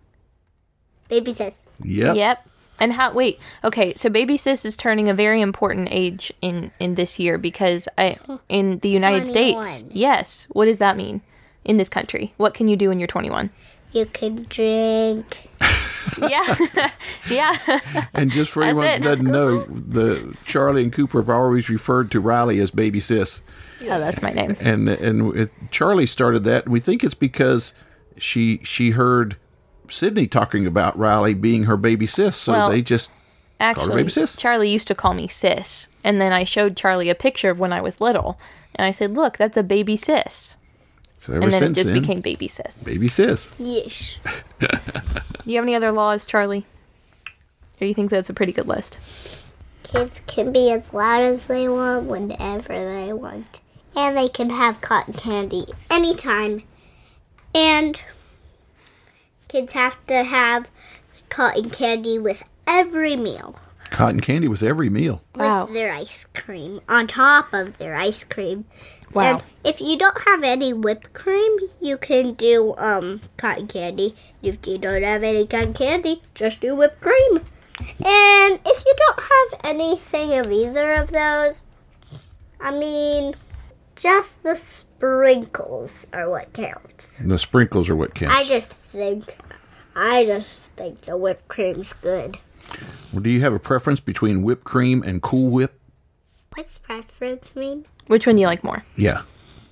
[SPEAKER 7] Baby sis.
[SPEAKER 4] Yep.
[SPEAKER 6] Yep. And okay, so baby sis is turning a very important age in this year because in the United
[SPEAKER 7] 21.
[SPEAKER 6] States, yes. What does that mean in this country? What can you do when you're 21?
[SPEAKER 7] You can drink.
[SPEAKER 6] Yeah. Yeah.
[SPEAKER 4] And just for anyone that doesn't know, Charlie and Cooper have always referred to Riley as baby sis.
[SPEAKER 6] Oh, that's my name.
[SPEAKER 4] And Charlie started that. We think it's because she heard Sydney talking about Riley being her baby sis, so they just called her
[SPEAKER 6] Actually,
[SPEAKER 4] baby sis.
[SPEAKER 6] Charlie used to call me sis, and then I showed Charlie a picture of when I was little, and I said, "Look, that's a baby sis,"
[SPEAKER 4] So ever
[SPEAKER 6] and then it
[SPEAKER 4] since
[SPEAKER 6] just
[SPEAKER 4] then,
[SPEAKER 6] became baby sis.
[SPEAKER 4] baby sis.
[SPEAKER 7] Yes.
[SPEAKER 6] Do you have any other laws, Charlie? Or do you think that's a pretty good list?
[SPEAKER 7] Kids can be as loud as they want whenever they want. And they can have cotton candy anytime. And kids have to have cotton candy with every meal.
[SPEAKER 4] Cotton candy with every meal.
[SPEAKER 6] Wow.
[SPEAKER 7] With their ice cream. On top of their ice cream.
[SPEAKER 6] Wow.
[SPEAKER 7] And if you don't have any whipped cream, you can do cotton candy. If you don't have any cotton candy, just do whipped cream. And if you don't have anything of either of those, I mean, just the sprinkles are what counts.
[SPEAKER 4] The sprinkles are what counts.
[SPEAKER 7] I just think the whipped cream's good.
[SPEAKER 4] Well, do you have a preference between whipped cream and Cool Whip?
[SPEAKER 7] What's preference mean?
[SPEAKER 6] Which one do you like more?
[SPEAKER 4] Yeah.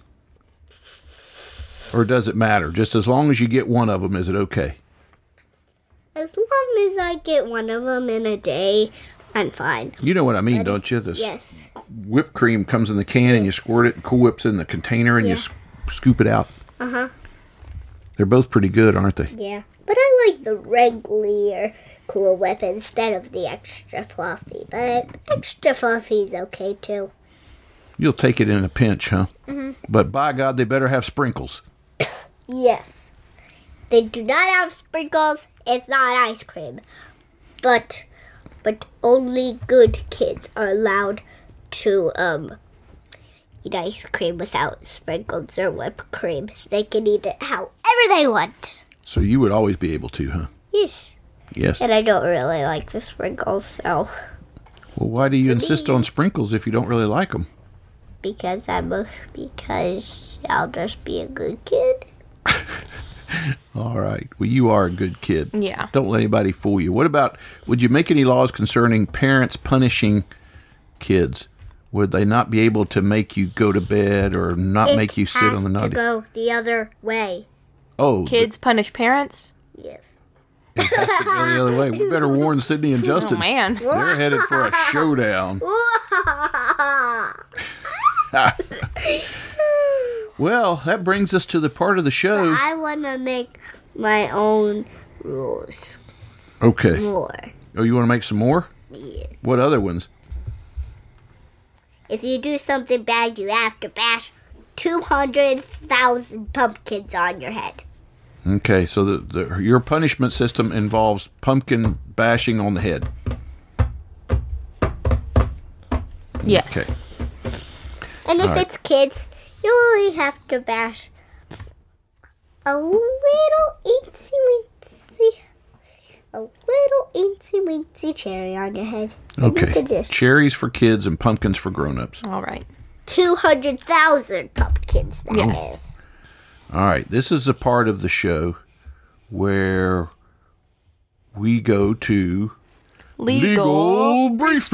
[SPEAKER 4] Or does it matter? Just as long as you get one of them, is it okay?
[SPEAKER 7] As long as I get one of them in a day, I'm fine.
[SPEAKER 4] You know what I mean, don't you?
[SPEAKER 7] Yes.
[SPEAKER 4] Whipped cream comes in the can and you squirt it, and Cool Whip's in the container and you scoop it out.
[SPEAKER 7] Uh-huh.
[SPEAKER 4] They're both pretty good, aren't they?
[SPEAKER 7] Yeah. But I like the regular Cool Whip instead of the extra fluffy. But extra fluffy is okay too.
[SPEAKER 4] You'll take it in a pinch, huh? Mm-hmm. But by God, they better have sprinkles.
[SPEAKER 7] Yes. they do not have sprinkles. It's not ice cream. But only good kids are allowed to eat ice cream without sprinkles or whipped cream. They can eat it however they want.
[SPEAKER 4] So you would always be able to, huh?
[SPEAKER 7] Yes.
[SPEAKER 4] Yes.
[SPEAKER 7] And I don't really like the sprinkles, so
[SPEAKER 4] Well, why do you insist on sprinkles if you don't really like them?
[SPEAKER 7] because I'll just be a good kid.
[SPEAKER 4] All right. Well, you are a good kid.
[SPEAKER 6] Yeah.
[SPEAKER 4] Don't let anybody fool you. What about, would you make any laws concerning parents punishing kids? Would they not be able to make you go to bed or not make you sit on the
[SPEAKER 7] It has
[SPEAKER 4] naughty?
[SPEAKER 7] to go the other way.
[SPEAKER 4] Oh,
[SPEAKER 6] Kids punish parents?
[SPEAKER 7] Yes.
[SPEAKER 4] it has to go the other way. We better warn Sydney and Justin.
[SPEAKER 6] Oh, man.
[SPEAKER 4] They're headed for a showdown. Well, that brings us to the part of the show.
[SPEAKER 7] I want to make my own rules
[SPEAKER 4] Okay.
[SPEAKER 7] more.
[SPEAKER 4] Oh, you want to make some more?
[SPEAKER 7] Yes.
[SPEAKER 4] What other ones?
[SPEAKER 7] If you do something bad, you have to bash 200,000 pumpkins on your head.
[SPEAKER 4] Okay, so your punishment system involves pumpkin bashing on the head.
[SPEAKER 6] Yes.
[SPEAKER 4] Okay.
[SPEAKER 7] And if
[SPEAKER 4] All right.
[SPEAKER 7] it's kids, you only have to bash a little eensy weensy cherry on your head. And you
[SPEAKER 4] Okay.
[SPEAKER 7] can just
[SPEAKER 4] Cherries for kids and pumpkins for grown-ups.
[SPEAKER 6] All right.
[SPEAKER 7] 200,000 pumpkins. That
[SPEAKER 6] Yes.
[SPEAKER 7] is.
[SPEAKER 4] All right, this is a part of the show where we go to
[SPEAKER 6] Legal
[SPEAKER 4] briefs.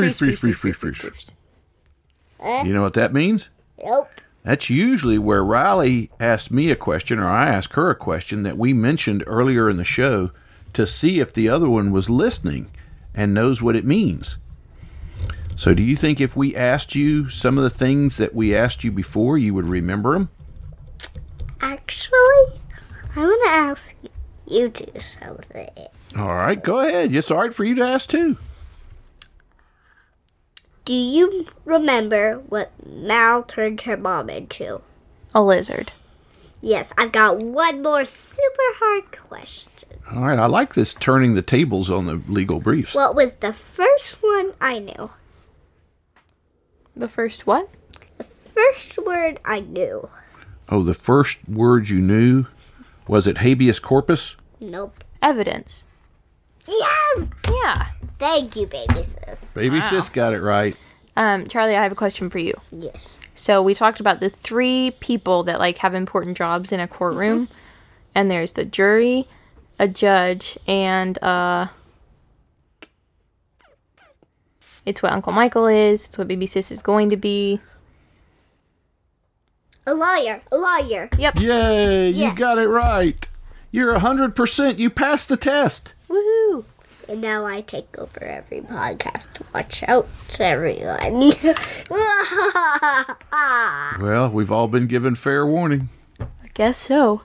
[SPEAKER 4] You know what that means?
[SPEAKER 7] Nope.
[SPEAKER 4] That's usually where Riley asks me a question or I ask her a question that we mentioned earlier in the show to see if the other one was listening and knows what it means. So do you think if we asked you some of the things that we asked you before, you would remember them?
[SPEAKER 7] Actually, I want to ask you two something.
[SPEAKER 4] All right, go ahead. It's all right for you to ask too.
[SPEAKER 7] Do you remember what Mal turned her mom into?
[SPEAKER 6] A lizard.
[SPEAKER 7] Yes, I've got one more super hard question.
[SPEAKER 4] All right, I like this turning the tables on the legal briefs.
[SPEAKER 7] What was the first one I knew?
[SPEAKER 6] The first what?
[SPEAKER 7] The first word I knew.
[SPEAKER 4] Oh, the first word you knew? Was it habeas corpus?
[SPEAKER 7] Nope.
[SPEAKER 6] Evidence.
[SPEAKER 7] Yes!
[SPEAKER 6] Yeah.
[SPEAKER 7] Thank you, baby sis.
[SPEAKER 4] Baby sis got it right.
[SPEAKER 6] Charlie, I have a question for you.
[SPEAKER 7] Yes.
[SPEAKER 6] So we talked about the 3 people that like have important jobs in a courtroom, and there's the jury, a judge, and it's what Uncle Michael is. It's what Baby Sis is going to be.
[SPEAKER 7] A lawyer. A lawyer.
[SPEAKER 6] Yep.
[SPEAKER 4] Yay, you
[SPEAKER 7] Yes.
[SPEAKER 4] got it right. You're 100%. You passed the test.
[SPEAKER 6] Woohoo!
[SPEAKER 7] And now I take over every podcast. Watch out, everyone.
[SPEAKER 4] Well, we've all been given fair warning.
[SPEAKER 6] I guess so.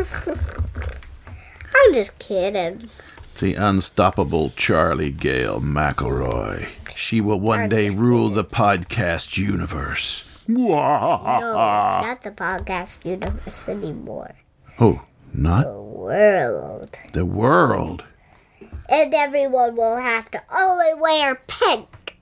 [SPEAKER 7] I'm just kidding.
[SPEAKER 4] The unstoppable Charlie Gale McElroy. She will one day rule the podcast universe.
[SPEAKER 7] No, not the podcast universe anymore.
[SPEAKER 4] Oh, not
[SPEAKER 7] The world.
[SPEAKER 4] the world.
[SPEAKER 7] And everyone will have to only wear pink.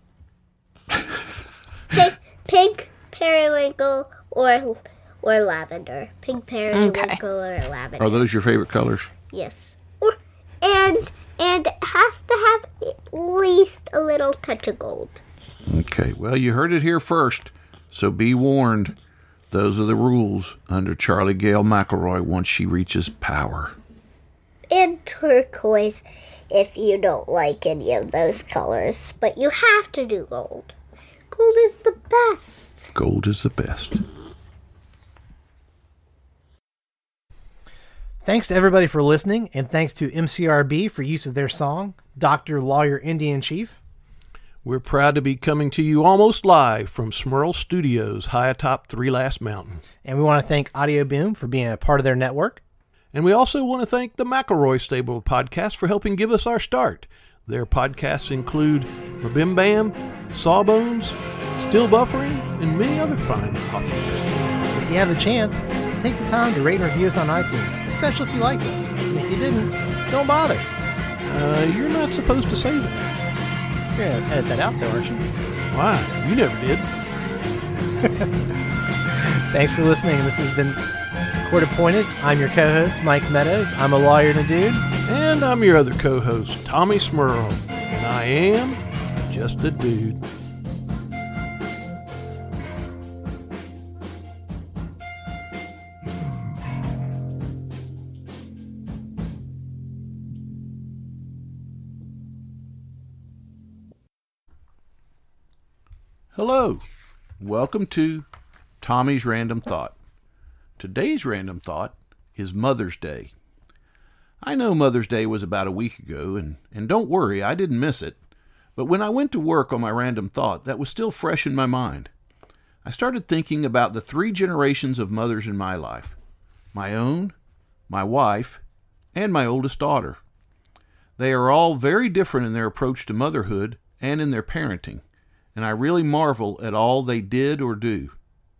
[SPEAKER 7] Pink, periwinkle, or lavender. Pink, periwinkle, or lavender.
[SPEAKER 4] Are those your favorite colors?
[SPEAKER 7] Yes. And it has to have at least a little touch of gold.
[SPEAKER 4] Okay, well, you heard it here first, so be warned. Those are the rules under Charlie Gale McElroy once she reaches power.
[SPEAKER 7] And turquoise if you don't like any of those colors. But you have to do gold. Gold is the best.
[SPEAKER 4] Gold is the best.
[SPEAKER 3] Thanks to everybody for listening, and thanks to MCRB for use of their song, Dr. Lawyer Indian Chief.
[SPEAKER 8] We're proud to be coming to you almost live from Smurl Studios, high atop Three Last Mountain.
[SPEAKER 3] And we want to thank Audio Boom for being a part of their network.
[SPEAKER 8] And we also want to thank the McElroy stable of podcasts for helping give us our start. Their podcasts include Rabim Bam, Sawbones, Still Buffering, and many other fine offerings.
[SPEAKER 3] If you have the chance, take the time to rate and review us on iTunes, special if you liked us. And if you didn't, don't bother.
[SPEAKER 8] You're not supposed to say that.
[SPEAKER 3] You're going to edit that out, though, aren't you?
[SPEAKER 8] Why? You never did.
[SPEAKER 3] Thanks for listening. This has been Court Appointed. I'm your co-host, Mike Meadows. I'm a lawyer and a dude.
[SPEAKER 8] And I'm your other co-host, Tommy Smurl. And I am just a dude.
[SPEAKER 4] Hello. Welcome to Tommy's Random Thought. Today's random thought is Mother's Day. I know Mother's Day was about a week ago, and don't worry, I didn't miss it. But when I went to work on my random thought, that was still fresh in my mind. I started thinking about the 3 generations of mothers in my life. My own, my wife, and my oldest daughter. They are all very different in their approach to motherhood and in their parenting, and I really marvel at all they did or do.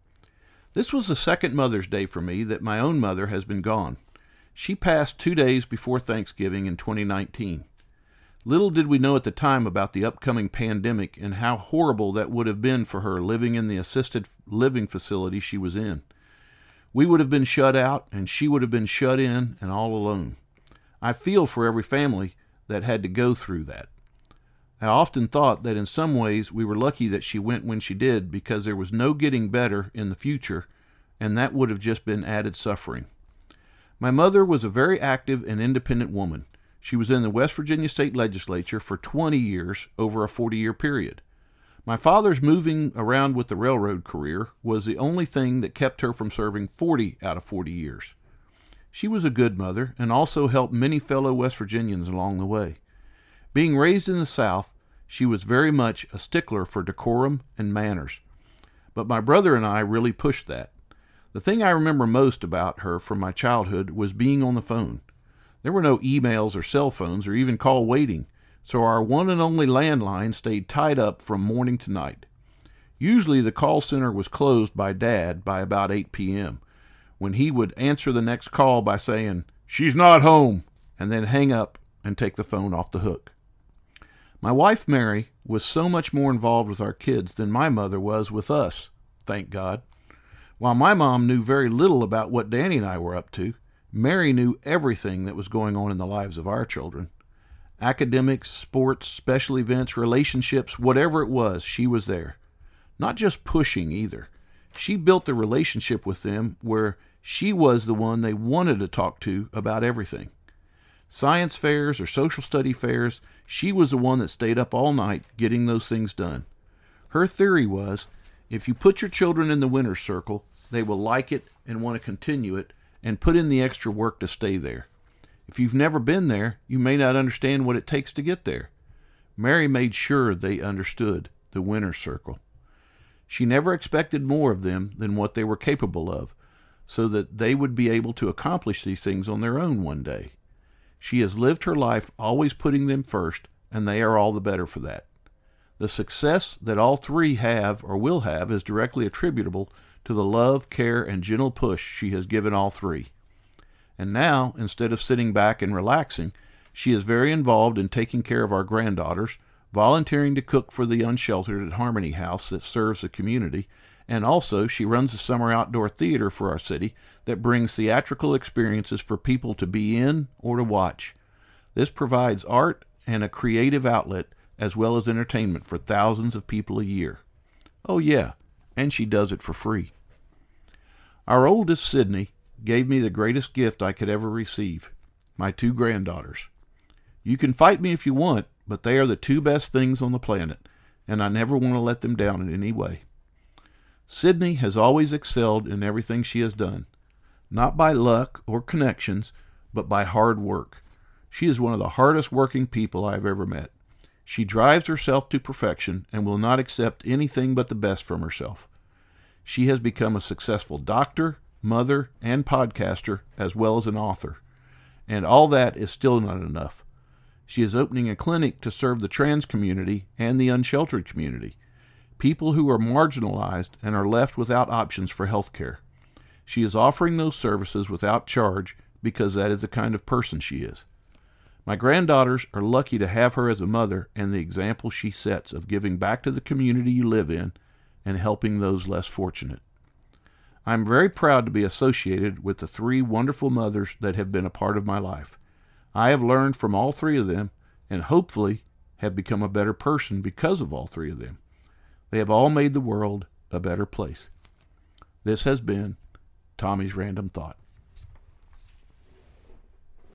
[SPEAKER 4] This was the second Mother's Day for me that my own mother has been gone. She passed 2 days before Thanksgiving in 2019. Little did we know at the time about the upcoming pandemic and how horrible that would have been for her living in the assisted living facility she was in. We would have been shut out, and she would have been shut in and all alone. I feel for every family that had to go through that. I often thought that in some ways we were lucky that she went when she did, because there was no getting better in the future, and that would have just been added suffering. My mother was a very active and independent woman. She was in the West Virginia State Legislature for 20 years over a 40-year period. My father's moving around with the railroad career was the only thing that kept her from serving 40 out of 40 years. She was a good mother and also helped many fellow West Virginians along the way. Being raised in the South, she was very much a stickler for decorum and manners. But my brother and I really pushed that. The thing I remember most about her from my childhood was being on the phone. There were no emails or cell phones or even call waiting, so our one and only landline stayed tied up from morning to night. Usually the call center was closed by Dad by about 8 p.m., when he would answer the next call by saying, "She's not home," and then hang up and take the phone off the hook. My wife, Mary, was so much more involved with our kids than my mother was with us, thank God. While my mom knew very little about what Danny and I were up to, Mary knew everything that was going on in the lives of our children. Academics, sports, special events, relationships, whatever it was, she was there. Not just pushing either. She built the relationship with them where she was the one they wanted to talk to about everything. Science fairs or social study fairs, she was the one that stayed up all night getting those things done. Her theory was, if you put your children in the winner's circle, they will like it and want to continue it and put in the extra work to stay there. If you've never been there, you may not understand what it takes to get there. Mary made sure they understood the winner's circle. She never expected more of them than what they were capable of, so that they would be able to accomplish these things on their own one day. She has lived her life always putting them first, and they are all the better for that. The success that all 3 have or will have is directly attributable to the love, care, and gentle push she has given all 3. And now, instead of sitting back and relaxing, she is very involved in taking care of our granddaughters, volunteering to cook for the unsheltered at Harmony House that serves the community, and also she runs a summer outdoor theater for our city that brings theatrical experiences for people to be in or to watch. This provides art and a creative outlet as well as entertainment for thousands of people a year. Oh yeah, and she does it for free. Our oldest, Sydney, gave me the greatest gift I could ever receive, my 2 granddaughters. You can fight me if you want, but they are the 2 best things on the planet, and I never want to let them down in any way. Sydney has always excelled in everything she has done, not by luck or connections, but by hard work. She is one of the hardest working people I have ever met. She drives herself to perfection and will not accept anything but the best from herself. She has become a successful doctor, mother, and podcaster, as well as an author. And all that is still not enough. She is opening a clinic to serve the trans community and the unsheltered community, people who are marginalized and are left without options for health care. She is offering those services without charge because that is the kind of person she is. My granddaughters are lucky to have her as a mother and the example she sets of giving back to the community you live in and helping those less fortunate. I'm very proud to be associated with the 3 wonderful mothers that have been a part of my life. I have learned from all 3 of them and hopefully have become a better person because of all 3 of them. They have all made the world a better place. This has been Tommy's Random Thought.